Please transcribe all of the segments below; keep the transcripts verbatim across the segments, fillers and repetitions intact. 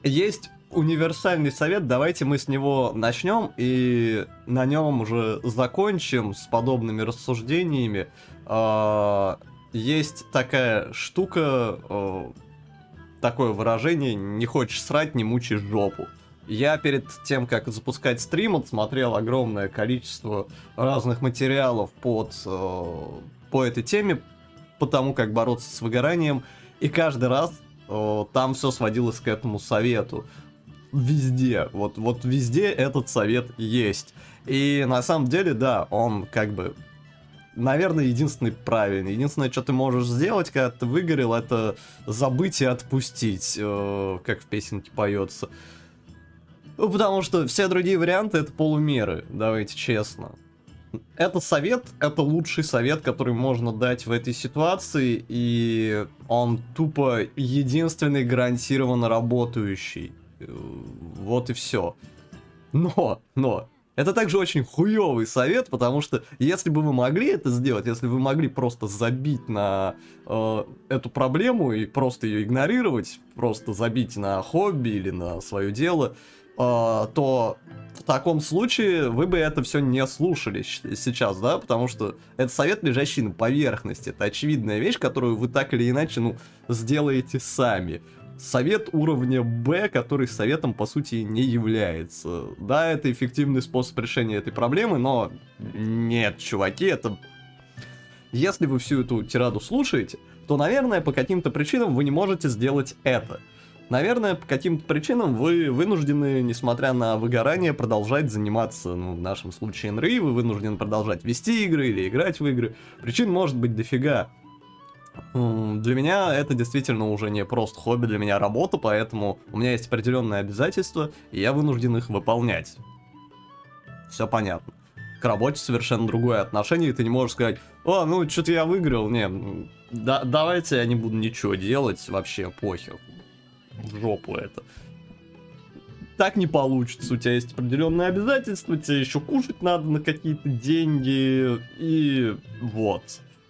есть универсальный совет, давайте мы с него начнем и на нем уже закончим с подобными рассуждениями. А, есть такая штука, а, такое выражение: не хочешь срать, не мучай жопу. Я перед тем, как запускать стрим, отсмотрел огромное количество разных материалов под, а, по этой теме, по тому, как бороться с выгоранием, и каждый раз а, там все сводилось к этому совету. Везде, вот, вот везде этот совет есть. И на самом деле, да, он как бы, наверное, единственный правильный. Единственное, что ты можешь сделать, когда ты выгорел, это забыть и отпустить, э, как в песенке поется. Ну, потому что все другие варианты — это полумеры, давайте честно. Это совет, это лучший совет, который можно дать в этой ситуации, и он тупо единственный гарантированно работающий. Вот и все. Но, но, это также очень хуёвый совет, потому что если бы вы могли это сделать, если бы вы могли просто забить на э, эту проблему и просто ее игнорировать, просто забить на хобби или на свое дело, э, то в таком случае вы бы это все не слушали сейчас, да, потому что это совет, лежащий на поверхности, это очевидная вещь, которую вы так или иначе, ну, сделаете сами. Совет уровня Б, который советом по сути не является. Да, это эффективный способ решения этой проблемы, но нет, чуваки, это... Если вы всю эту тираду слушаете, то, наверное, по каким-то причинам вы не можете сделать это. Наверное, по каким-то причинам вы вынуждены, несмотря на выгорание, продолжать заниматься, ну, в нашем случае эн эр и, вы вынуждены продолжать вести игры или играть в игры. Причин может быть дофига. Для меня это действительно уже не просто хобби, для меня работа, поэтому у меня есть определенные обязательства, и я вынужден их выполнять. Все понятно. К работе совершенно другое отношение, и ты не можешь сказать: о, ну, что-то я выиграл, не, да, давайте я не буду ничего делать, вообще похер. В жопу это. Так не получится, у тебя есть определенные обязательства, тебе еще кушать надо на какие-то деньги, и вот.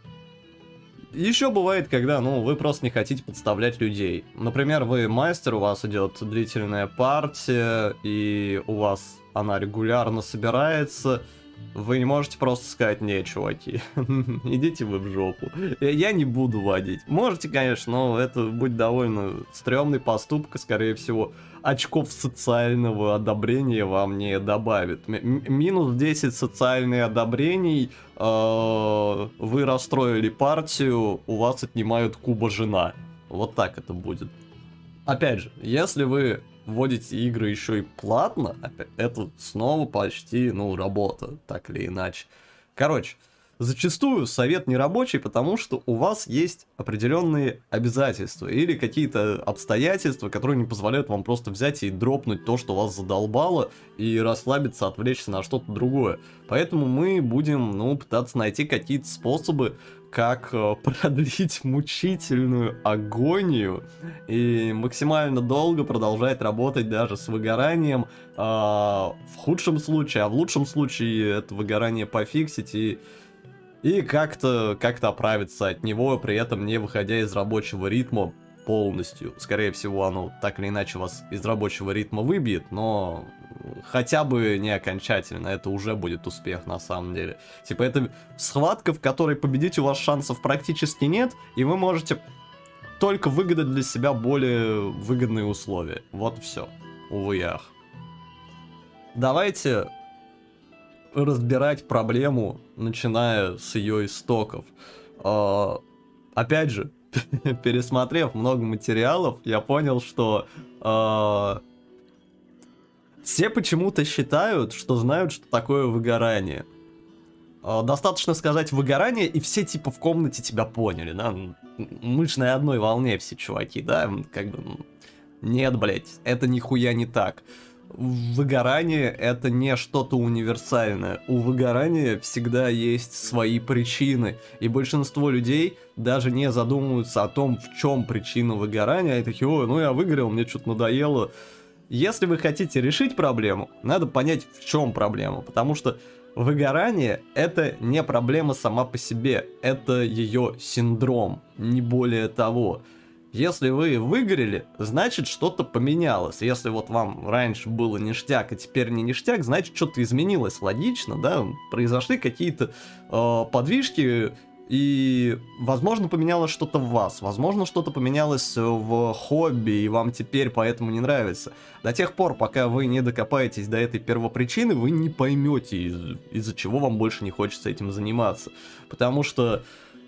Еще бывает, когда, ну, вы просто не хотите подставлять людей. Например, вы мастер, у вас идет длительная партия, и у вас она регулярно собирается. Вы не можете просто сказать: не, чуваки, идите вы в жопу. Я не буду водить. Можете, конечно, но это будет довольно стрёмный поступок, и, скорее всего, очков социального одобрения вам не добавит. М- минус десять социальных одобрений, э- вы расстроили партию, у вас отнимают куба жена. Вот так это будет. Опять же, если вы вводите игры еще и платно, это снова почти, ну, работа, так или иначе. Короче, зачастую совет не рабочий, потому что у вас есть определенные обязательства или какие-то обстоятельства, которые не позволяют вам просто взять и дропнуть то, что вас задолбало, и расслабиться, отвлечься на что-то другое. Поэтому мы будем, ну, пытаться найти какие-то способы, как продлить мучительную агонию и максимально долго продолжать работать даже с выгоранием, а, в худшем случае, а в лучшем случае это выгорание пофиксить и, и как-то как-то оправиться от него, при этом не выходя из рабочего ритма полностью. Скорее всего, оно так или иначе вас из рабочего ритма выбьет, но хотя бы не окончательно, это уже будет успех на самом деле. Типа это схватка, в которой победить у вас шансов практически нет, и вы можете только выгадать для себя более выгодные условия. Вот все. Увы и ах. Давайте разбирать проблему, начиная с ее истоков. Э, опять же, пересмотрев много материалов, я понял, что э, все почему-то считают, что знают, что такое выгорание. Э, достаточно сказать выгорание, и все типа в комнате тебя поняли, да? Мы ж на одной волне все чуваки, да? Как бы... Нет, блять, это нихуя не так. Выгорание — это не что-то универсальное. У выгорания всегда есть свои причины. И большинство людей даже не задумываются о том, в чем причина выгорания. И такие: ой, ну я выгорел, мне что-то надоело. Если вы хотите решить проблему, надо понять, в чем проблема. Потому что выгорание — это не проблема сама по себе. Это ее синдром, не более того. Если вы выгорели, значит что-то поменялось. Если вот вам раньше было ништяк, а теперь не ништяк, значит что-то изменилось. Логично, да? Произошли какие-то э, подвижки, и, возможно, поменялось что-то в вас. Возможно, что-то поменялось в хобби, и вам теперь поэтому не нравится. До тех пор, пока вы не докопаетесь до этой первопричины, вы не поймете, из- из-за чего вам больше не хочется этим заниматься. Потому что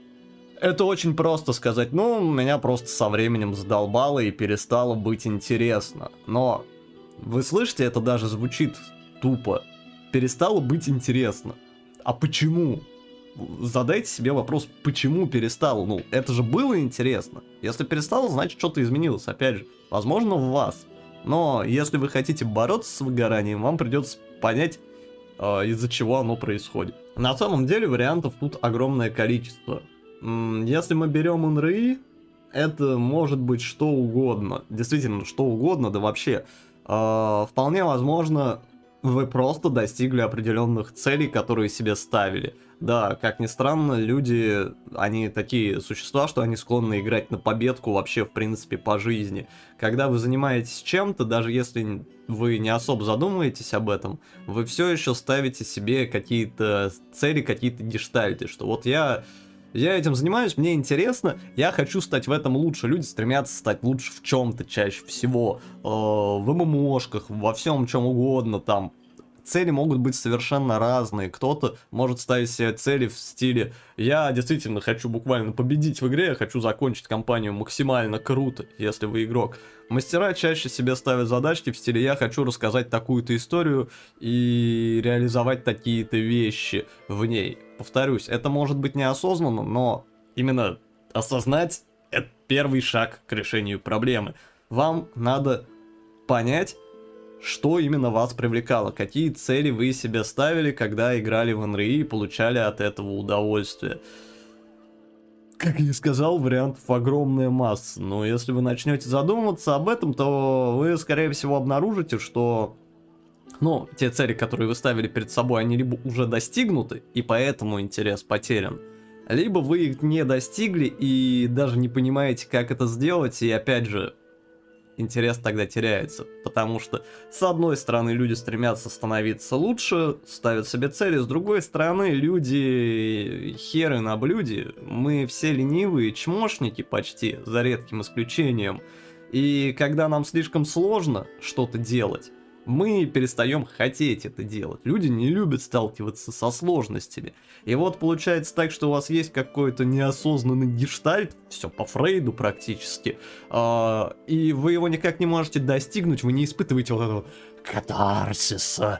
это очень просто сказать, ну, меня просто со временем задолбало и перестало быть интересно. Но, вы слышите, это даже звучит тупо. Перестало быть интересно. А почему? Задайте себе вопрос, почему перестало? Ну, это же было интересно. Если перестало, значит что-то изменилось. Опять же, возможно, в вас. Но если вы хотите бороться с выгоранием, вам придется понять, э, из-за чего оно происходит. На самом деле вариантов тут огромное количество. Если мы берем эн эр и, это может быть что угодно. Действительно, что угодно, да вообще. Э, вполне возможно, вы просто достигли определенных целей, которые себе ставили. Да, как ни странно, люди, они такие существа, что они склонны играть на победку вообще, в принципе, по жизни. Когда вы занимаетесь чем-то, даже если вы не особо задумываетесь об этом, вы все еще ставите себе какие-то цели, какие-то гештальты, что вот я... Я этим занимаюсь, мне интересно, я хочу стать в этом лучше. Люди стремятся стать лучше в чем-то чаще всего. Э, в эм эм о-шках, во всем чем угодно там. Цели могут быть совершенно разные. Кто-то может ставить себе цели в стиле «Я действительно хочу буквально победить в игре, я хочу закончить кампанию максимально круто», если вы игрок. Мастера чаще себе ставят задачки в стиле «Я хочу рассказать такую-то историю и реализовать такие-то вещи в ней». Повторюсь, это может быть неосознанно, но именно осознать — это первый шаг к решению проблемы. Вам надо понять, что именно вас привлекало, какие цели вы себе ставили, когда играли в эн эр и и получали от этого удовольствие. Как я и сказал, вариантов огромная масса, но если вы начнете задумываться об этом, то вы, скорее всего, обнаружите, что, ну, те цели, которые вы ставили перед собой, они либо уже достигнуты, и поэтому интерес потерян, либо вы их не достигли и даже не понимаете, как это сделать, и опять же, интерес тогда теряется, потому что с одной стороны люди стремятся становиться лучше, ставят себе цели, с другой стороны люди херы на блюде, мы все ленивые чмошники почти, за редким исключением, и когда нам слишком сложно что-то делать, мы перестаем хотеть это делать. Люди не любят сталкиваться со сложностями. И вот получается так, что у вас есть какой-то неосознанный гештальт, все по Фрейду практически, э, и вы его никак не можете достигнуть, вы не испытываете вот этого катарсиса.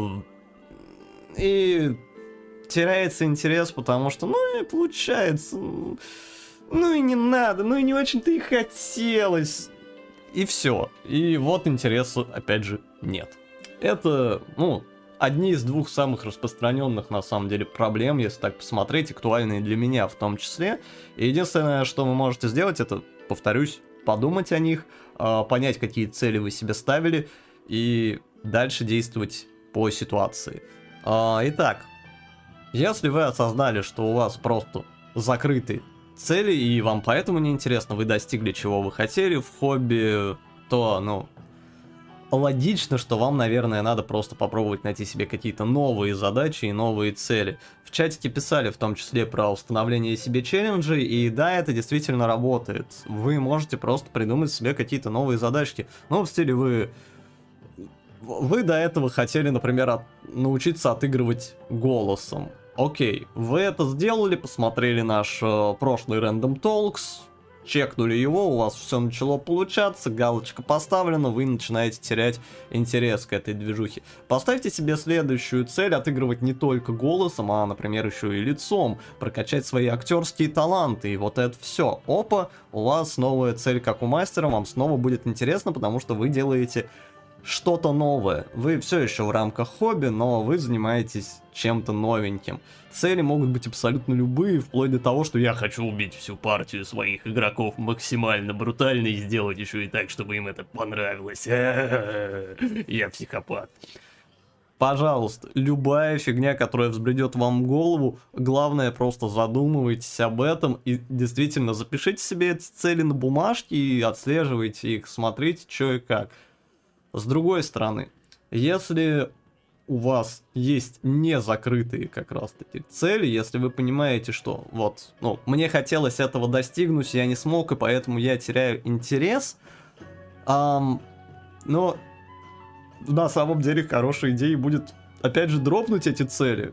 И теряется интерес, потому что, ну и получается, ну и не надо, ну и не очень-то и хотелось. И все. И вот интереса, опять же, нет. Это, ну, одни из двух самых распространенных, на самом деле, проблем, если так посмотреть, актуальные для меня в том числе. И единственное, что вы можете сделать, это, повторюсь, подумать о них, понять, какие цели вы себе ставили, и дальше действовать по ситуации. Итак, если вы осознали, что у вас просто закрыты цели, и вам поэтому не интересно, вы достигли чего вы хотели в хобби, то, ну, логично, что вам, наверное, надо просто попробовать найти себе какие-то новые задачи и новые цели. В чатике писали в том числе про установление себе челленджей, и да, это действительно работает. Вы можете просто придумать себе какие-то новые задачки. Ну, в стиле вы... Вы до этого хотели, например, от... научиться отыгрывать голосом. Окей, вы это сделали, посмотрели наш э, прошлый Random Talks, чекнули его, у вас все начало получаться, галочка поставлена, вы начинаете терять интерес к этой движухе. Поставьте себе следующую цель: отыгрывать не только голосом, а, например, еще и лицом, прокачать свои актерские таланты, и вот это все. Опа, у вас новая цель, как у мастера, вам снова будет интересно, потому что вы делаете что-то новое. Вы все еще в рамках хобби, но вы занимаетесь чем-то новеньким. Цели могут быть абсолютно любые, вплоть до того, что я хочу убить всю партию своих игроков максимально брутально и сделать еще и так, чтобы им это понравилось. Я психопат. Пожалуйста, любая фигня, которая взбредет вам в голову, главное просто задумывайтесь об этом и действительно запишите себе эти цели на бумажке и отслеживайте их, смотрите, что и как. С другой стороны, если у вас есть не закрытые как раз таки цели, если вы понимаете, что вот, ну, мне хотелось этого достигнуть, я не смог, и поэтому я теряю интерес, эм, но на самом деле хорошей идеей будет, опять же, дропнуть эти цели.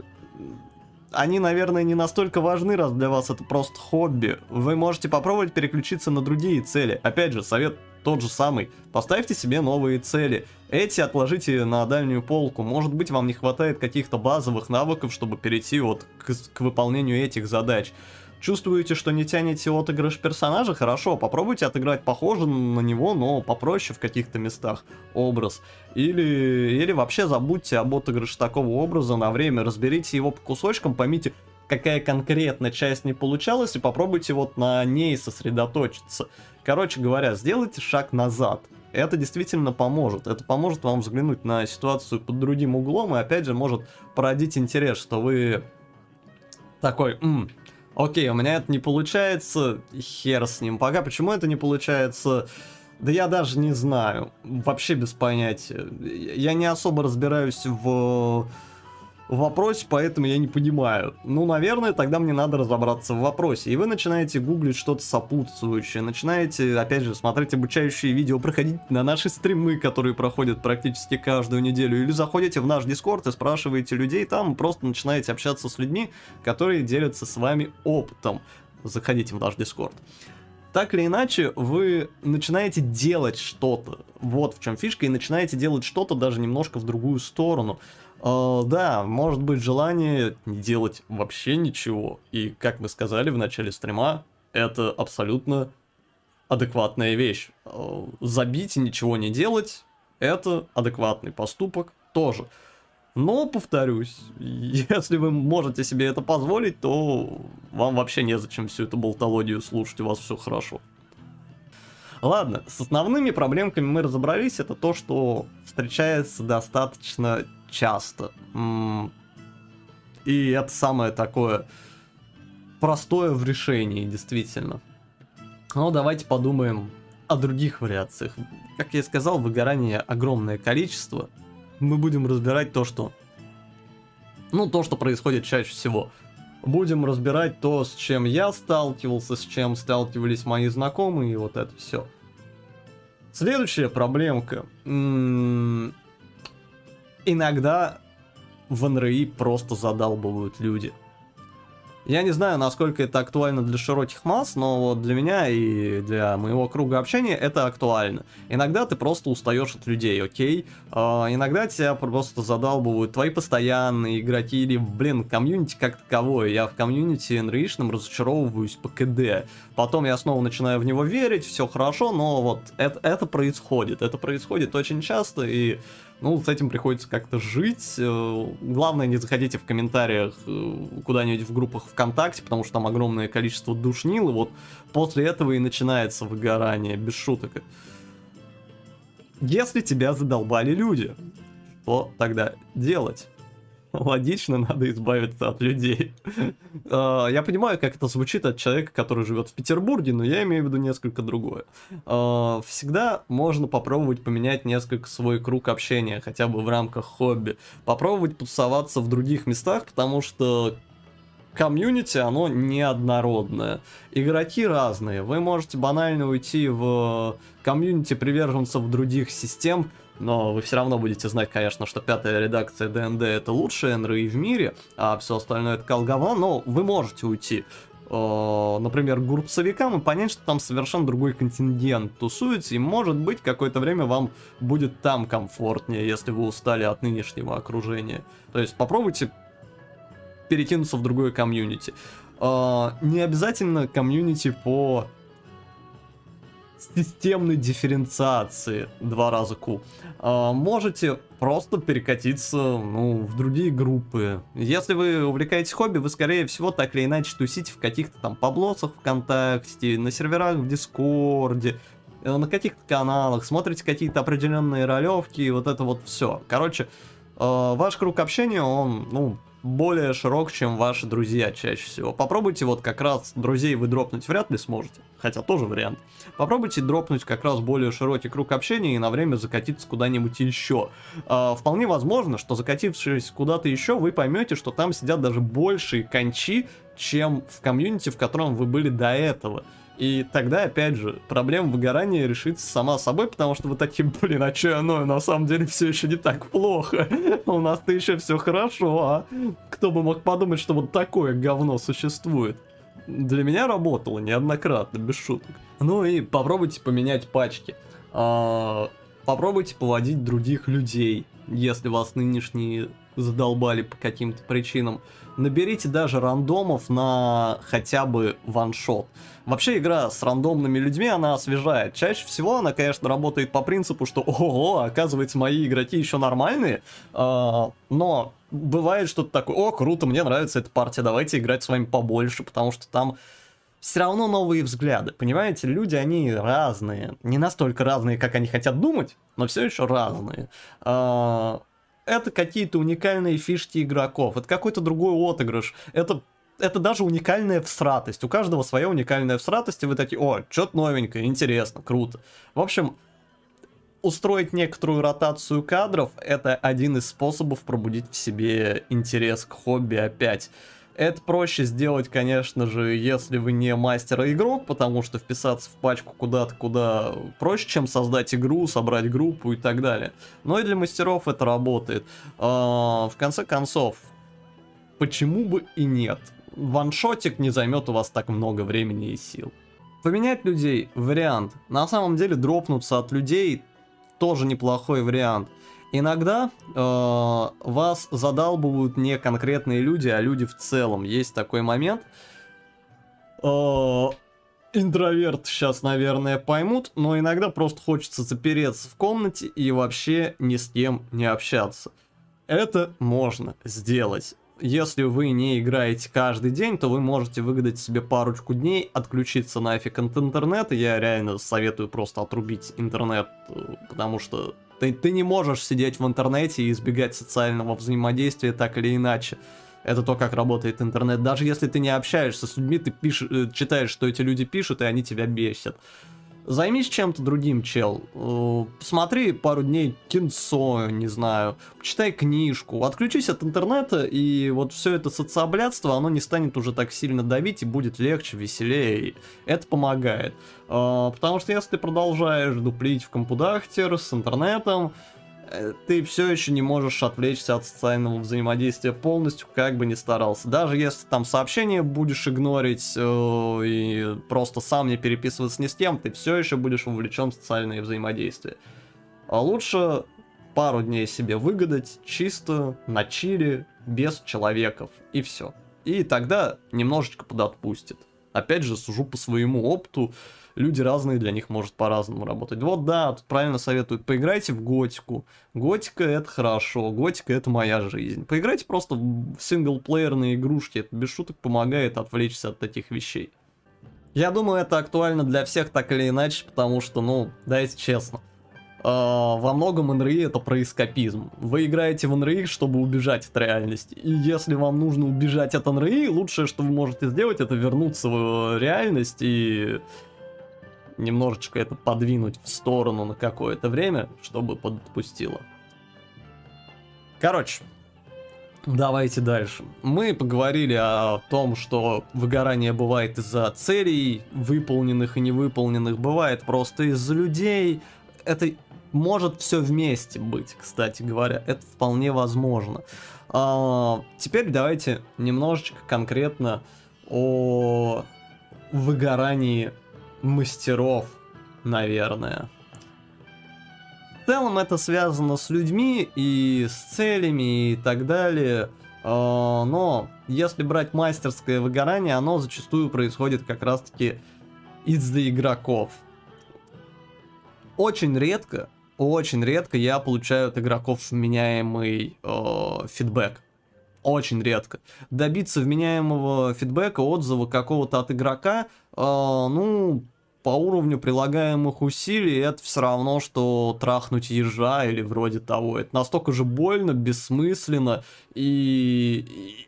Они, наверное, не настолько важны, раз для вас это просто хобби. Вы можете попробовать переключиться на другие цели. Опять же, совет тот же самый. Поставьте себе новые цели. Эти отложите на дальнюю полку. Может быть, вам не хватает каких-то базовых навыков, чтобы перейти вот к, к выполнению этих задач. Чувствуете, что не тянете отыгрыш персонажа? Хорошо, попробуйте отыграть похоже на него, но попроще в каких-то местах образ. Или, или вообще забудьте об отыгрыше такого образа на время, разберите его по кусочкам, поймите, какая конкретно часть не получалась, и попробуйте вот на ней сосредоточиться. Короче говоря, сделайте шаг назад. Это действительно поможет. Это поможет вам взглянуть на ситуацию под другим углом, и опять же может породить интерес, что вы такой... М Окей, у меня это не получается, хер с ним. Пока почему это не получается, да я даже не знаю. Вообще без понятия. Я не особо разбираюсь в вопросе, поэтому я не понимаю. Ну, наверное, тогда мне надо разобраться в вопросе. И вы начинаете гуглить что-то сопутствующее, начинаете, опять же, смотреть обучающие видео, проходить на наши стримы, которые проходят практически каждую неделю, или заходите в наш Дискорд и спрашиваете людей там, просто начинаете общаться с людьми, которые делятся с вами опытом. Заходите в наш Дискорд. Так или иначе, вы начинаете делать что-то. Вот в чем фишка, и начинаете делать что-то даже немножко в другую сторону. Uh, да, может быть желание не делать вообще ничего. И, как мы сказали в начале стрима, это абсолютно адекватная вещь. Uh, забить и ничего не делать, это адекватный поступок тоже. Но, повторюсь, если вы можете себе это позволить, то вам вообще незачем всю эту болтологию слушать, у вас все хорошо. Ладно, с основными проблемками мы разобрались, это то, что встречается достаточно часто. И это самое такое простое в решении, действительно. Но давайте подумаем о других вариациях. Как я и сказал, выгорание огромное количество. Мы будем разбирать то, что... Ну, то, что происходит чаще всего. Будем разбирать то, с чем я сталкивался, с чем сталкивались мои знакомые, и вот это все. Следующая проблемка. М-м- иногда в эн эр и просто задалбывают люди. Я не знаю, насколько это актуально для широких масс, но вот для меня и для моего круга общения это актуально. Иногда ты просто устаешь от людей, окей? А, иногда тебя просто задалбывают твои постоянные игроки или, блин, комьюнити как таковое. Я в комьюнити эн эр и-шном разочаровываюсь по ка дэ. Потом я снова начинаю в него верить, все хорошо, но вот это, это происходит. Это происходит очень часто, и... Ну, с этим приходится как-то жить. Главное, не заходите в комментариях куда-нибудь в группах ВКонтакте, потому что там огромное количество душнил, и вот после этого и начинается выгорание, без шуток. Если тебя задолбали люди, что тогда делать? Логично, надо избавиться от людей. Я понимаю, как это звучит от человека, который живет в Петербурге, но я имею в виду несколько другое. Всегда можно попробовать поменять несколько свой круг общения, хотя бы в рамках хобби. Попробовать тусоваться в других местах, потому что комьюнити, оно неоднородное. Игроки разные. Вы можете банально уйти в комьюнити приверженцев других систем, но вы все равно будете знать, конечно, что пятая редакция дэ эн дэ это лучшая эн эр и в мире, а все остальное это колгово, но вы можете уйти, э, например, к группсовикам и понять, что там совершенно другой контингент тусуется, и может быть какое-то время вам будет там комфортнее, если вы устали от нынешнего окружения. То есть попробуйте перекинуться в другое комьюнити. Э, не обязательно комьюнити по... системной дифференциации, два раза Q. А, можете просто перекатиться, ну, в другие группы. Если вы увлекаетесь хобби, вы, скорее всего, так или иначе тусите в каких-то там поблосах ВКонтакте, на серверах в Дискорде, на каких-то каналах, смотрите какие-то определенные ролевки, и вот это вот все. Короче, э, ваш круг общения, он, ну, более широк, чем ваши друзья чаще всего. Попробуйте вот как раз друзей вы дропнуть вряд ли сможете, хотя тоже вариант. Попробуйте дропнуть как раз более широкий круг общения и на время закатиться куда-нибудь еще. Э, вполне возможно, что закатившись куда-то еще, вы поймете, что там сидят даже большие кончи, чем в комьюнити, в котором вы были до этого. И тогда, опять же, проблема выгорания решится сама собой, потому что вы такие, блин, а че оно, на самом деле все еще не так плохо. У нас-то еще все хорошо, а? Кто бы мог подумать, что вот такое говно существует. Для меня работало неоднократно, без шуток. Ну и попробуйте поменять пачки. А, попробуйте поводить других людей, если вас нынешние задолбали по каким-то причинам. Наберите даже рандомов на хотя бы ваншот. Вообще игра с рандомными людьми, она освежает. Чаще всего она, конечно, работает по принципу, что ого, оказывается, мои игроки еще нормальные. А, но бывает что-то такое, о, круто, мне нравится эта партия, давайте играть с вами побольше, потому что там все равно новые взгляды. Понимаете, люди, они разные. Не настолько разные, как они хотят думать, но все еще разные. А, это какие-то уникальные фишки игроков, это какой-то другой отыгрыш, это, это даже уникальная всратость. У каждого своя уникальная всратость, и вы такие, о, что-то новенькое, интересно, круто. В общем, устроить некоторую ротацию кадров — это один из способов пробудить в себе интерес к хобби опять. Это проще сделать, конечно же, если вы не мастер и игрок, потому что вписаться в пачку куда-то куда проще, чем создать игру, собрать группу и так далее. Но и для мастеров это работает. В конце концов, почему бы и нет? Ваншотик не займет у вас так много времени и сил. Поменять людей — вариант. На самом деле дропнуться от людей тоже неплохой вариант. Иногда э, вас задалбывают не конкретные люди, а люди в целом. Есть такой момент. Э, интроверт сейчас, наверное, поймут, но иногда просто хочется запереться в комнате и вообще ни с кем не общаться. Это можно сделать. Если вы не играете каждый день, то вы можете выгадать себе парочку дней, отключиться нафиг от интернета. Я реально советую просто отрубить интернет, потому что Ты, ты не можешь сидеть в интернете и избегать социального взаимодействия так или иначе. Это то, как работает интернет. Даже если ты не общаешься с людьми, ты пишешь, читаешь, что эти люди пишут, и они тебя бесят. Займись чем-то другим, чел. Посмотри пару дней кинцо, не знаю. Почитай книжку. Отключись от интернета, и вот все это социоблядство, оно не станет уже так сильно давить, и будет легче, веселее. И это помогает. Потому что если ты продолжаешь дуплить в компудахтер с интернетом, ты все еще не можешь отвлечься от социального взаимодействия полностью, как бы ни старался. Даже если там сообщения будешь игнорить э, и просто сам не переписываться ни с кем, ты все еще будешь вовлечен в социальные взаимодействия. А лучше пару дней себе выгадать чисто на чиле, без человеков, и все. И тогда немножечко подотпустит. Опять же, сужу по своему опыту. Люди разные, для них может по-разному работать. Вот да, тут правильно советуют, поиграйте в готику. Готика — это хорошо, готика — это моя жизнь. Поиграйте просто в синглплеерные игрушки, это без шуток помогает отвлечься от таких вещей. Я думаю, это актуально для всех так или иначе, потому что, ну, дайте честно. Во многом эн эр и это про эскапизм. Вы играете в эн эр и, чтобы убежать от реальности. И если вам нужно убежать от эн эр и, лучшее, что вы можете сделать, это вернуться в реальность и немножечко это подвинуть в сторону на какое-то время, чтобы подотпустило. Короче, давайте дальше. Мы поговорили о том, что выгорание бывает из-за целей, выполненных и невыполненных, бывает просто из-за людей. Это может все вместе быть, кстати говоря, это вполне возможно. А, теперь давайте немножечко конкретно о выгорании мастеров, наверное. В целом это связано с людьми и с целями и так далее. А, но если брать мастерское выгорание, оно зачастую происходит как раз-таки из-за игроков. Очень редко, очень редко я получаю от игроков вменяемый э, фидбэк. Очень редко. Добиться вменяемого фидбэка, отзыва какого-то от игрока, э, ну, по уровню прилагаемых усилий это все равно, что трахнуть ежа или вроде того. Это настолько же больно, бессмысленно и,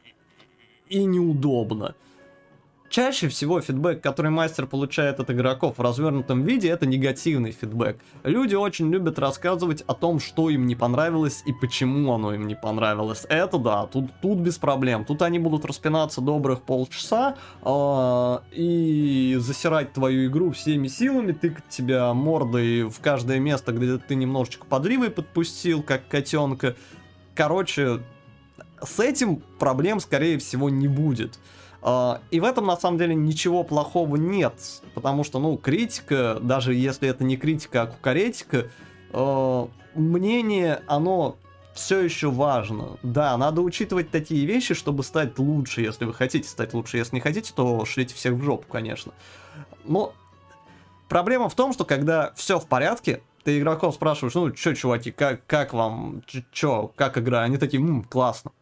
и, и неудобно. Чаще всего фидбэк, который мастер получает от игроков в развернутом виде, это негативный фидбэк. Люди очень любят рассказывать о том, что им не понравилось и почему оно им не понравилось. Это да, тут, тут без проблем. Тут они будут распинаться добрых полчаса э, и засирать твою игру всеми силами, тыкать тебя мордой в каждое место, где ты немножечко подривой подпустил, как котенка. Короче, с этим проблем, скорее всего, не будет. И в этом, на самом деле, ничего плохого нет, потому что, ну, критика, даже если это не критика, а кукаретика, э, мнение, оно все еще важно. Да, надо учитывать такие вещи, чтобы стать лучше, если вы хотите стать лучше. Если не хотите, то шлите всех в жопу, конечно. Но проблема в том, что когда все в порядке, ты игроков спрашиваешь, ну, чё, чуваки, как, как вам, чё, как игра? Они такие, ммм, классно.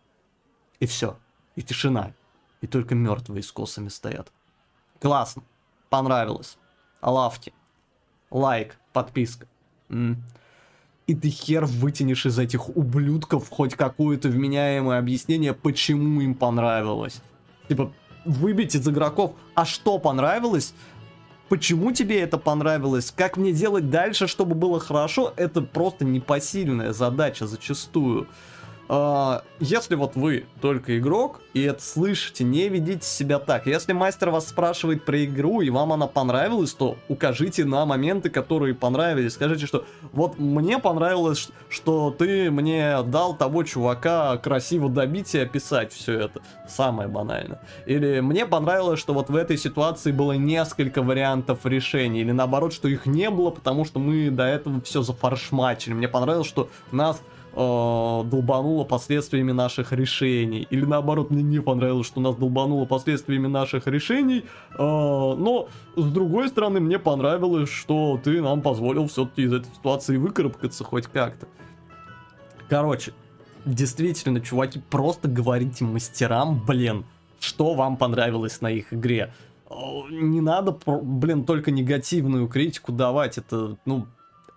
И все, и тишина. И только мертвые с косами стоят. Классно. Понравилось. Лавки. Лайк. Подписка. М. И ты хер вытянешь из этих ублюдков хоть какое-то вменяемое объяснение, почему им понравилось. Типа, выбить из игроков, а что понравилось? Почему тебе это понравилось? Как мне делать дальше, чтобы было хорошо? Это просто непосильная задача зачастую. Uh, если вот вы только игрок и это слышите, не ведите себя так. Если мастер вас спрашивает про игру и вам она понравилась, то укажите на моменты, которые понравились. Скажите, что вот мне понравилось, что ты мне дал того чувака красиво добить и описать все это. Самое банальное. Или мне понравилось, что вот в этой ситуации было несколько вариантов решений. Или наоборот, что их не было, потому что мы до этого все зафаршмачили. Мне понравилось, что нас долбануло последствиями наших решений. Или наоборот, мне не понравилось, что нас долбануло последствиями наших решений. Но, с другой стороны, мне понравилось, что ты нам позволил все-таки из этой ситуации выкарабкаться хоть как-то. Короче, действительно, чуваки, просто говорите мастерам, блин, что вам понравилось на их игре. Не надо, блин, только негативную критику давать. Это, ну...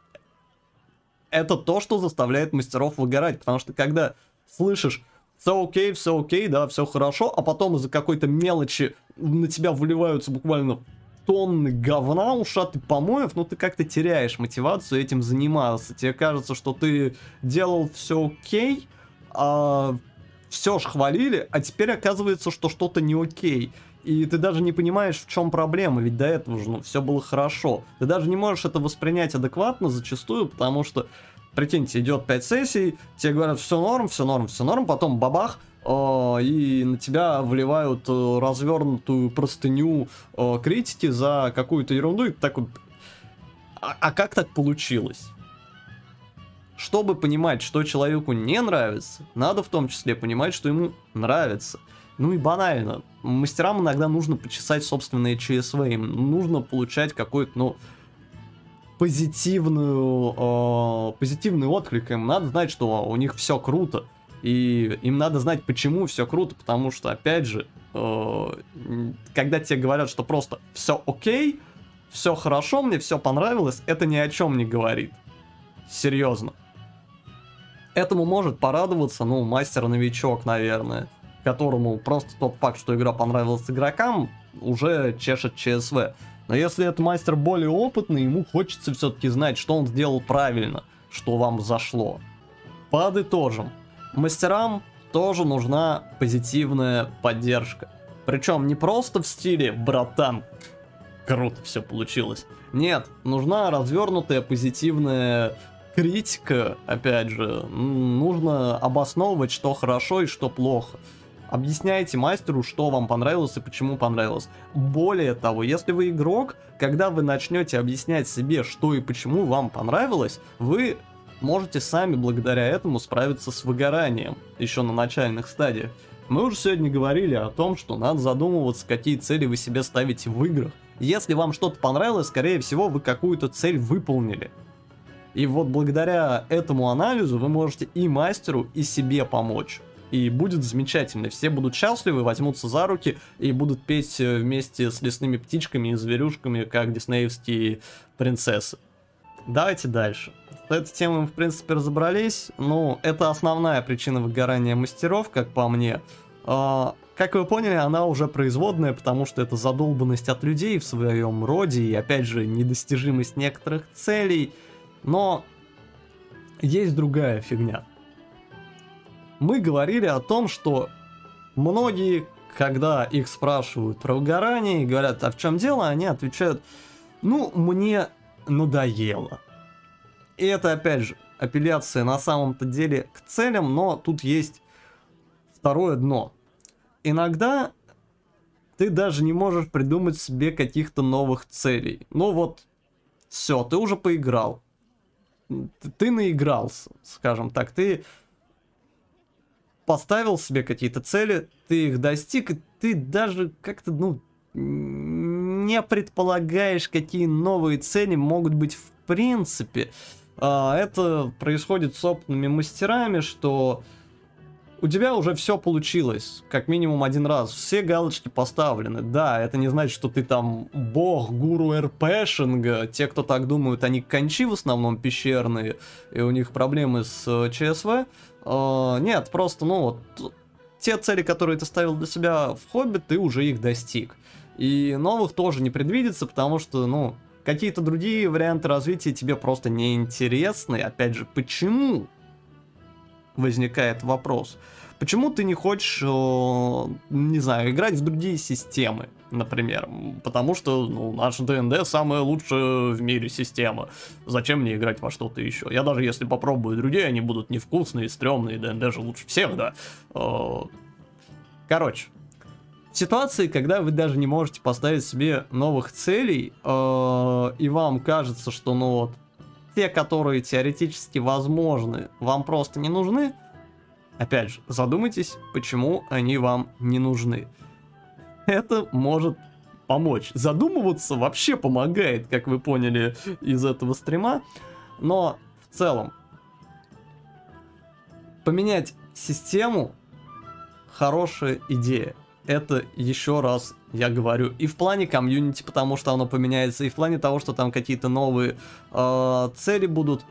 Это то, что заставляет мастеров выгорать, потому что когда слышишь все окей, все окей, да, все хорошо, а потом из-за какой-то мелочи на тебя выливаются буквально тонны говна, ушаты помоев, ну ты как-то теряешь мотивацию этим заниматься. Тебе кажется, что ты делал все окей, а все ж хвалили, а теперь оказывается, что что-то не окей. И ты даже не понимаешь, в чем проблема, ведь до этого же, ну, все было хорошо. Ты даже не можешь это воспринять адекватно зачастую, потому что, прикиньте, идет пять сессий, тебе говорят, все норм, все норм, все норм, потом бабах, э, и на тебя вливают э, развернутую простыню э, критики за какую-то ерунду, и ты такой, а, а как так получилось? Чтобы понимать, что человеку не нравится, надо в том числе понимать, что ему нравится. Ну и банально, мастерам иногда нужно почесать собственные ЧСВ, им нужно получать какой-то, ну, позитивную, э, позитивный отклик, им надо знать, что у них все круто, и им надо знать, почему все круто, потому что, опять же, э, когда тебе говорят, что просто все окей, все хорошо, мне все понравилось, это ни о чем не говорит, серьезно. Этому может порадоваться, ну, мастер-новичок, наверное, которому просто тот факт, что игра понравилась игрокам, уже чешет ЧСВ. Но если это мастер более опытный, ему хочется все-таки знать, что он сделал правильно, что вам зашло. Подытожим. Мастерам тоже нужна позитивная поддержка. Причем не просто в стиле «братан, круто все получилось». Нет, нужна развернутая позитивная критика, опять же. Нужно обосновывать, что хорошо и что плохо. Объясняйте мастеру, что вам понравилось и почему понравилось. Более того, если вы игрок, когда вы начнете объяснять себе, что и почему вам понравилось, вы можете сами благодаря этому справиться с выгоранием, еще на начальных стадиях. Мы уже сегодня говорили о том, что надо задумываться, какие цели вы себе ставите в играх. Если вам что-то понравилось, скорее всего, вы какую-то цель выполнили. И вот благодаря этому анализу вы можете и мастеру, и себе помочь. и будет замечательно. Все будут счастливы, возьмутся за руки и будут петь вместе с лесными птичками и зверюшками, как диснеевские принцессы. Давайте дальше. С этой темой мы, в принципе, разобрались. Ну, это основная причина выгорания мастеров, как по мне. А, как вы поняли, она уже производная, потому что это задолбанность от людей в своем роде и, опять же, недостижимость некоторых целей. Но есть другая фигня. Мы говорили о том, что многие, когда их спрашивают про выгорание и говорят, а в чем дело, они отвечают, ну, мне надоело. И это, опять же, апелляция на самом-то деле к целям, но тут есть второе дно. Иногда ты даже не можешь придумать себе каких-то новых целей. Ну вот, все, ты уже поиграл. Ты, ты наигрался, скажем так. Ты поставил себе какие-то цели, ты их достиг, и ты даже как-то, ну, не предполагаешь, какие новые цели могут быть в принципе. Это происходит с опытными мастерами, что у тебя уже все получилось, как минимум один раз, все галочки поставлены. Да, это не значит, что ты там бог, гуру РПшинга. Те, кто так думают, они кончи в основном пещерные, и у них проблемы с ЧСВ. Нет, просто, ну, вот, те цели, которые ты ставил для себя в хобби, ты уже их достиг. И новых тоже не предвидится, потому что, ну, какие-то другие варианты развития тебе просто не интересны. Опять же, почему? Возникает вопрос. Почему ты не хочешь, не знаю, играть в другие системы, например? Потому что, ну, наш ДНД самая лучшая в мире система. Зачем мне играть во что-то еще? Я даже если попробую другие, они будут невкусные, стрёмные, ДНД же лучше всех, да. Короче. В ситуации, когда вы даже не можете поставить себе новых целей, э, и вам кажется, что, ну вот, те, которые теоретически возможны, вам просто не нужны, опять же, задумайтесь, почему они вам не нужны. Это может помочь. Задумываться вообще помогает, как вы поняли из этого стрима, но в целом поменять систему — хорошая идея. Это еще раз я говорю. И в плане комьюнити, потому что оно поменяется, и в плане того, что там какие-то новые э, цели будут.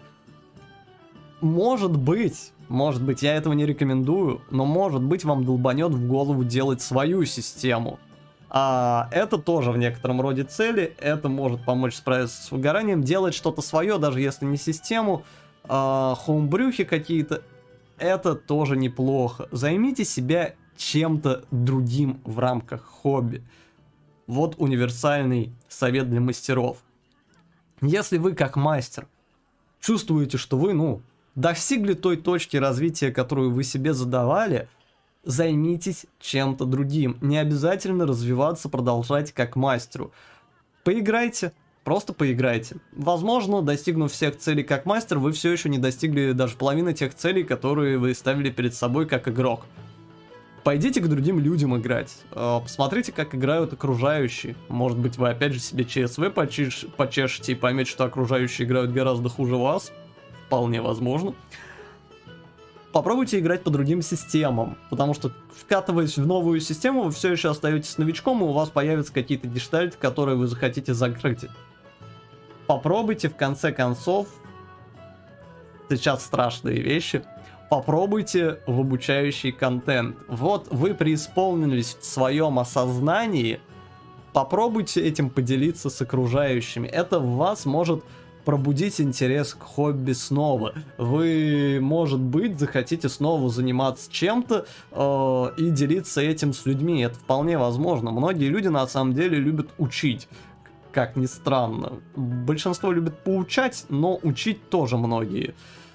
Может быть, может быть, я этого не рекомендую, но может быть вам долбанет в голову делать свою систему. А это тоже в некотором роде цели, это может помочь справиться с выгоранием, делать что-то свое, даже если не систему, э, хоумбрюхи какие-то, это тоже неплохо. Займите себя чем-то другим в рамках хобби. Вот универсальный совет для мастеров. Если вы как мастер чувствуете, что вы, ну, достигли той точки развития, которую вы себе задавали, займитесь чем-то другим. Не обязательно развиваться, продолжать как мастеру. Поиграйте, просто поиграйте. Возможно, достигнув всех целей как мастер, вы все еще не достигли даже половины тех целей, которые вы ставили перед собой как игрок. Пойдите к другим людям играть, посмотрите, как играют окружающие. Может быть, вы опять же себе ЧСВ почеш... почешете и поймете, что окружающие играют гораздо хуже вас. Вполне возможно. Попробуйте играть по другим системам, потому что, вкатываясь в новую систему, вы все еще остаетесь новичком, и у вас появятся какие-то гештальты, которые вы захотите закрыть. Попробуйте, в конце концов, сейчас страшные вещи, попробуйте в обучающий контент. Вот вы преисполнились в своем осознании, попробуйте этим поделиться с окружающими. Это в вас может пробудить интерес к хобби снова. Вы, может быть, захотите снова заниматься чем-то э, и делиться этим с людьми. Это вполне возможно. Многие люди на самом деле любят учить. Как ни странно. Большинство любит поучать, но учить тоже многие.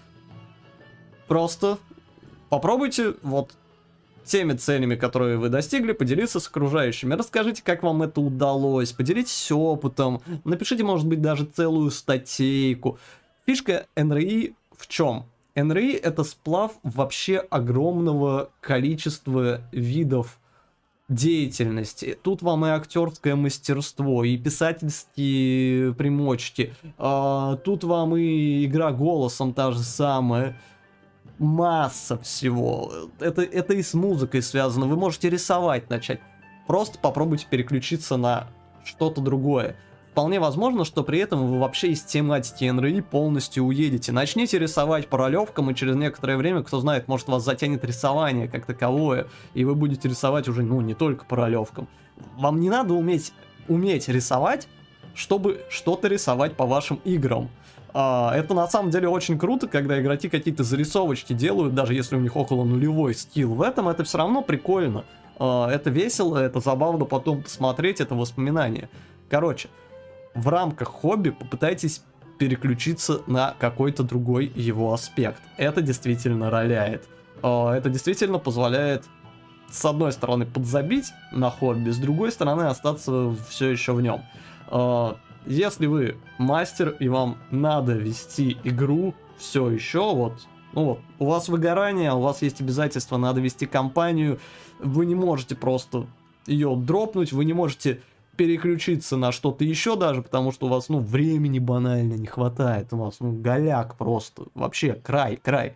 Просто попробуйте вот теми целями, которые вы достигли, поделиться с окружающими. Расскажите, как вам это удалось, поделитесь опытом, напишите, может быть, даже целую статейку. Фишка эн эр и в чем? эн эр и это сплав вообще огромного количества видов деятельности. Тут вам и актерское мастерство, и писательские примочки, а, тут вам и игра голосом та же самая. масса всего. Это, это и с музыкой связано. Вы можете рисовать начать. Просто попробуйте переключиться на что-то другое. Вполне возможно, что при этом вы вообще из тематики эн эр и полностью уедете. Начните рисовать по ролевкам, и через некоторое время, кто знает, может вас затянет рисование как таковое, и вы будете рисовать уже, ну, не только по ролевкам. Вам не надо уметь, уметь рисовать, чтобы что-то рисовать по вашим играм. А, это на самом деле очень круто, когда игроки какие-то зарисовочки делают, даже если у них около нулевой скилл. В этом это все равно прикольно. А, это весело, это забавно потом посмотреть, это воспоминания. Короче, в рамках хобби попытайтесь переключиться на какой-то другой его аспект. Это действительно роляет. Это действительно позволяет, с одной стороны, подзабить на хобби, с другой стороны, остаться все еще в нем. Если вы мастер и вам надо вести игру все еще, вот, ну вот, у вас выгорание, у вас есть обязательства, надо вести кампанию, вы не можете просто ее дропнуть, вы не можете переключиться на что-то еще даже, потому что у вас, ну, времени банально не хватает, у вас, ну, голяк просто, вообще край, край.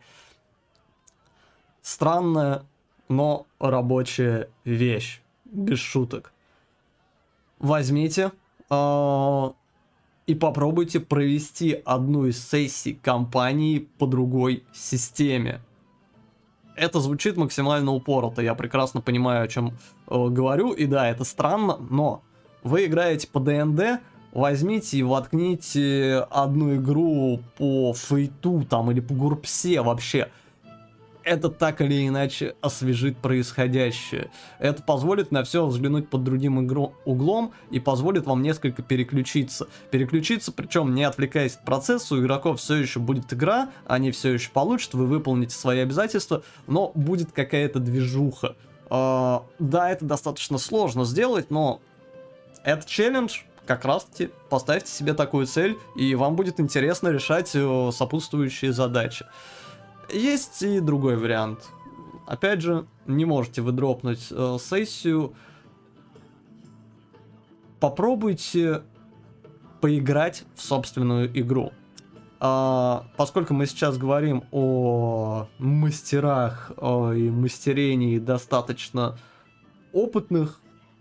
Странная, но рабочая вещь, без шуток. Возьмите э, и попробуйте провести одну из сессий кампании по другой системе. Это звучит максимально упорото, я прекрасно понимаю, о чем э, говорю, и да, это странно, но вы играете по дэ энд дэ, возьмите и воткните одну игру по фейту там или по гурпсе вообще. Это так или иначе освежит происходящее. Это позволит на все взглянуть под другим игру углом и позволит вам несколько переключиться. Переключиться, причем не отвлекаясь от процесса, у игроков все еще будет игра, они все еще получат, вы выполните свои обязательства, но будет какая-то движуха. Uh, да, это достаточно сложно сделать, но это челлендж, как раз таки поставьте себе такую цель, и вам будет интересно решать э, сопутствующие задачи. Есть и другой вариант. Опять же, не можете вы дропнуть э, сессию. Попробуйте поиграть в собственную игру. А, поскольку мы сейчас говорим о мастерах о, и мастерении достаточно опытных,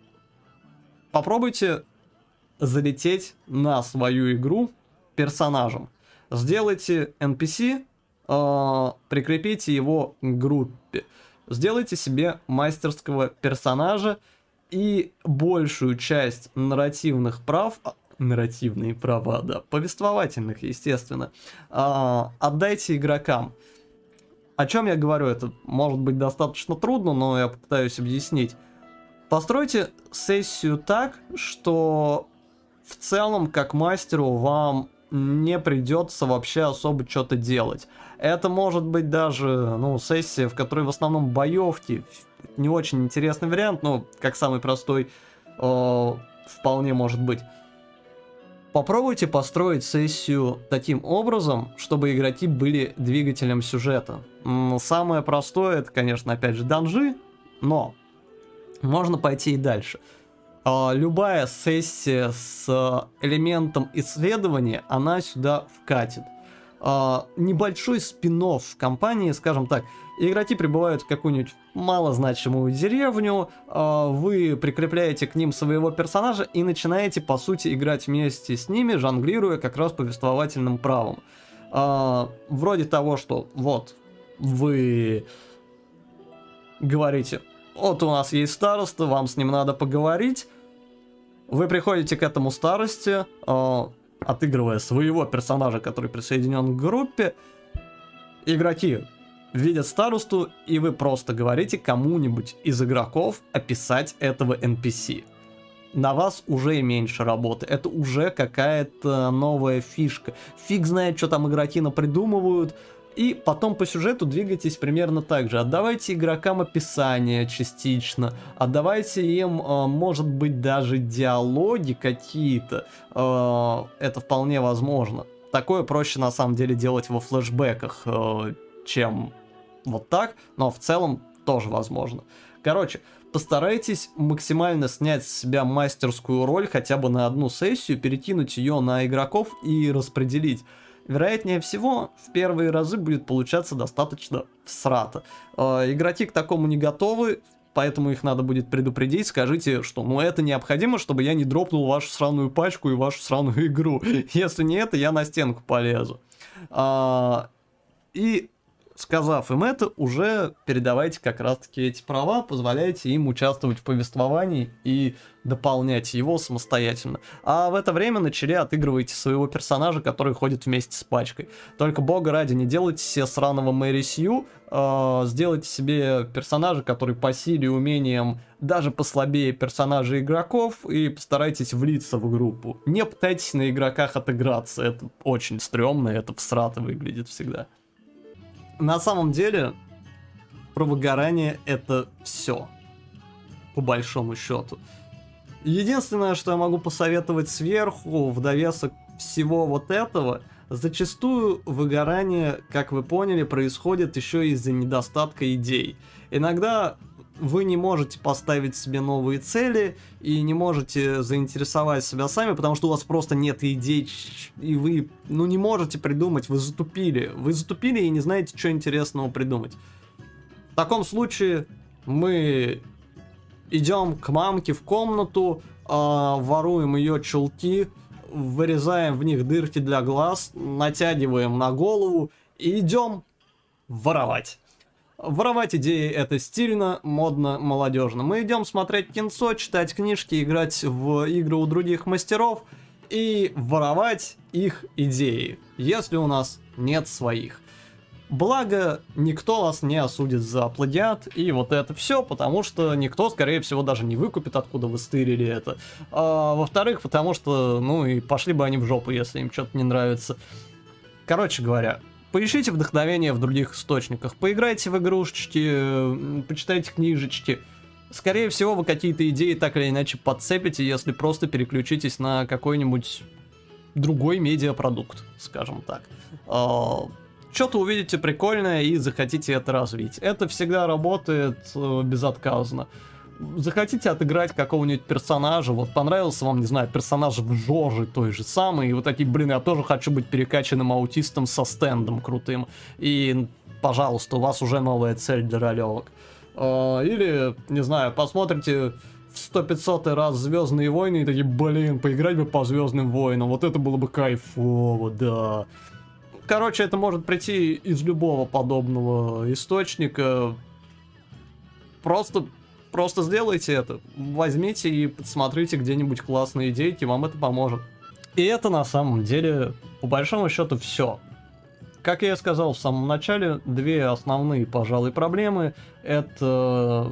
попробуйте залететь на свою игру персонажем. Сделайте эн пи си, э, прикрепите его к группе. Сделайте себе мастерского персонажа и большую часть нарративных прав, нарративные права, да, повествовательных, естественно, э, отдайте игрокам. О чем я говорю? Это может быть достаточно трудно, но я попытаюсь объяснить. Постройте сессию так, что в целом, как мастеру, вам не придется вообще особо что-то делать. Это может быть даже, ну, сессия, в которой в основном боевки. Не очень интересный вариант, но как самый простой, э, вполне может быть. Попробуйте построить сессию таким образом, чтобы игроки были двигателем сюжета. Самое простое, это, конечно, опять же, данжи, но можно пойти и дальше. Любая сессия с элементом исследования, она сюда вкатит. Небольшой спин-офф компании, скажем так, игроки прибывают в какую-нибудь малозначимую деревню, вы прикрепляете к ним своего персонажа и начинаете, по сути, играть вместе с ними, жонглируя как раз повествовательным правом. Вроде того, что вот, вы говорите: вот у нас есть староста, вам с ним надо поговорить. Вы приходите к этому старосте, э, отыгрывая своего персонажа, который присоединен к группе. Игроки видят старосту, и вы просто говорите кому-нибудь из игроков описать этого эн пи си. На вас уже меньше работы, это уже какая-то новая фишка. Фиг знает, что там игроки напридумывают. И потом по сюжету двигайтесь примерно так же. Отдавайте игрокам описание частично. Отдавайте им, может быть, даже диалоги какие-то. Это вполне возможно. Такое проще на самом деле делать во флешбеках, чем вот так. Но в целом тоже возможно. Короче, постарайтесь максимально снять с себя мастерскую роль хотя бы на одну сессию, перекинуть ее на игроков и распределить. вероятнее всего, в первые разы будет получаться достаточно всрато. Э, игроки к такому не готовы, поэтому их надо будет предупредить. Скажите, что ну это необходимо, чтобы я не дропнул вашу сраную пачку и вашу сраную игру. Если не это, я на стенку полезу. А, и сказав им это, уже передавайте как раз-таки эти права, позволяйте им участвовать в повествовании и дополнять его самостоятельно. А в это время на челе отыгрывайте своего персонажа, который ходит вместе с пачкой. Только бога ради, не делайте себе сраного Мэри Сью, э, сделайте себе персонажа, который по силе и умениям даже послабее персонажей игроков, и постарайтесь влиться в группу. Не пытайтесь на игроках отыграться, это очень стрёмно, это всрато выглядит всегда. На самом деле, про выгорание это все, по большому счету. Единственное, что я могу посоветовать сверху, в довесок всего вот этого, зачастую выгорание, как вы поняли, происходит еще из-за недостатка идей. Иногда вы не можете поставить себе новые цели и не можете заинтересовать себя сами, потому что у вас просто нет идей, и вы, ну, не можете придумать, вы затупили. Вы затупили и не знаете, что интересного придумать. В таком случае мы идем к мамке в комнату, э, воруем ее чулки, вырезаем в них дырки для глаз, натягиваем на голову и идем воровать. Воровать идеи — это стильно, модно, молодежно. Мы идем смотреть кинцо, читать книжки, играть в игры у других мастеров и воровать их идеи, если у нас нет своих. Благо, никто вас не осудит за плагиат и вот это все, потому что никто, скорее всего, даже не выкупит, откуда вы стырили это. А, во-вторых, потому что, ну и пошли бы они в жопу, если им что-то не нравится. Короче говоря, поищите вдохновение в других источниках, поиграйте в игрушечки, почитайте книжечки. Скорее всего, вы какие-то идеи так или иначе подцепите, если просто переключитесь на какой-нибудь другой медиапродукт, скажем так. Что-то увидите прикольное и захотите это развить. Это всегда работает безотказно. Захотите отыграть какого-нибудь персонажа, вот понравился вам, не знаю, персонаж в Жоже той же самый, и вот такие, блин, я тоже хочу быть перекачанным аутистом со стендом крутым, и, пожалуйста, у вас уже новая цель для ролевок. Или, не знаю, посмотрите в сто пятьсотый раз Звездные войны и такие, блин, поиграть бы по Звездным войнам, вот это было бы кайфово, да. Короче, это может прийти из любого подобного источника. Просто... Просто сделайте это, возьмите и посмотрите где-нибудь классные идейки, вам это поможет. И это на самом деле, по большому счету, все. Как я и сказал в самом начале, две основные, пожалуй, проблемы — это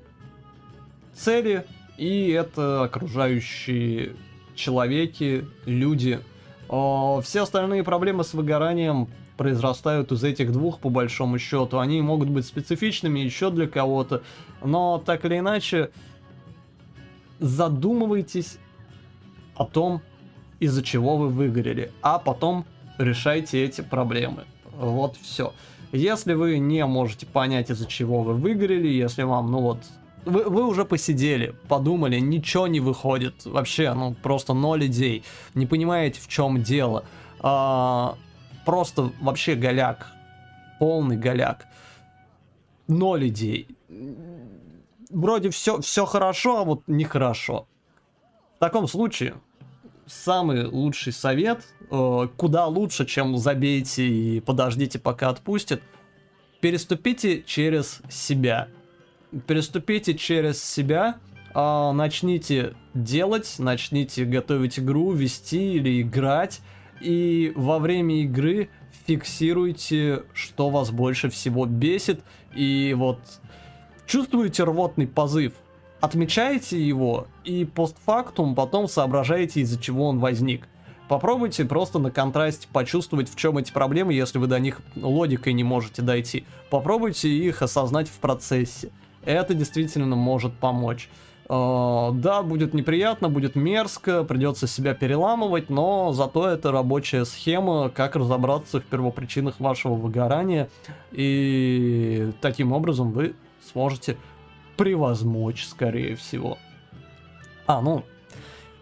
цели и это окружающие человеки, люди. Все остальные проблемы с выгоранием произрастают из этих двух, по большому счету. Они могут быть специфичными еще для кого-то, но так или иначе задумывайтесь о том, из-за чего вы выгорели, а потом решайте эти проблемы. Вот все. Если вы не можете понять, из-за чего вы выгорели, если вам, ну вот, вы, вы уже посидели, подумали, ничего не выходит, вообще, ну просто ноль идей, не понимаете, в чем дело, а, просто вообще голяк, полный голяк, ноль идей. Вроде все, все хорошо, а вот нехорошо. В таком случае самый лучший совет, э, куда лучше, чем забейте и подождите, пока отпустят, переступите через себя. Переступите через себя, э, начните делать, начните готовить игру, вести или играть, и во время игры фиксируйте, что вас больше всего бесит, и вот чувствуете рвотный позыв, отмечаете его, и постфактум потом соображаете, из-за чего он возник. Попробуйте просто на контрасте почувствовать, в чем эти проблемы, если вы до них логикой не можете дойти. Попробуйте их осознать в процессе. Это действительно может помочь. Да, будет неприятно, будет мерзко, придется себя переламывать, но зато это рабочая схема, как разобраться в первопричинах вашего выгорания, и таким образом вы сможете превозмочь, скорее всего. А, ну,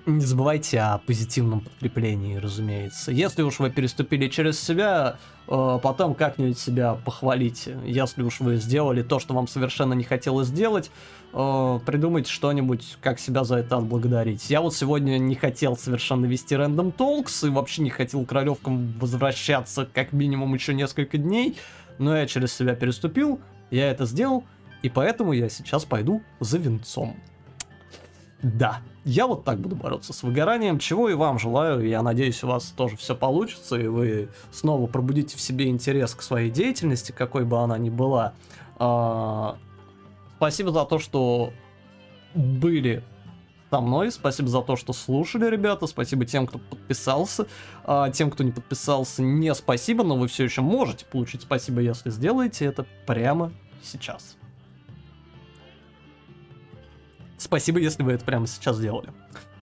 не забывайте о позитивном подкреплении, разумеется. Если уж вы переступили через себя, э, потом как-нибудь себя похвалите. Если уж вы сделали то, что вам совершенно не хотелось сделать, э, придумайте что-нибудь, как себя за это отблагодарить. Я вот сегодня не хотел совершенно вести Random Talks и вообще не хотел к ролевкам возвращаться как минимум еще несколько дней, но я через себя переступил, я это сделал, и поэтому я сейчас пойду за венцом. Да, я вот так буду бороться с выгоранием, чего и вам желаю. Я надеюсь, у вас тоже все получится, и вы снова пробудите в себе интерес к своей деятельности, какой бы она ни была. А, спасибо за то, что были со мной, спасибо за то, что слушали, ребята, спасибо тем, кто подписался. А, тем, кто не подписался, не спасибо, но вы все еще можете получить спасибо, если сделаете это прямо сейчас. Спасибо, если вы это прямо сейчас сделали.